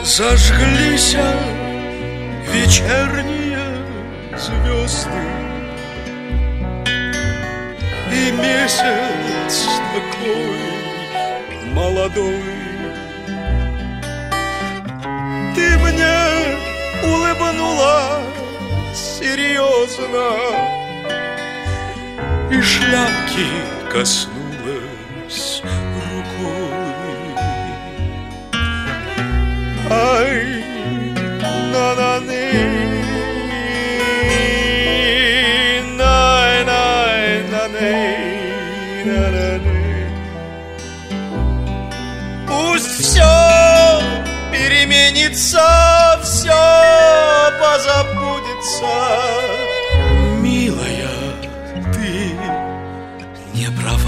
Зажглись вечерние звезды, и месяц такой молодой. Ты мне улыбнулась серьезно и шляпки коснулась рукой. Ай, на-на-ни, най-най-на-ни, на-на-ни. Пусть все переменится, все позабудется. Милая, ты не права.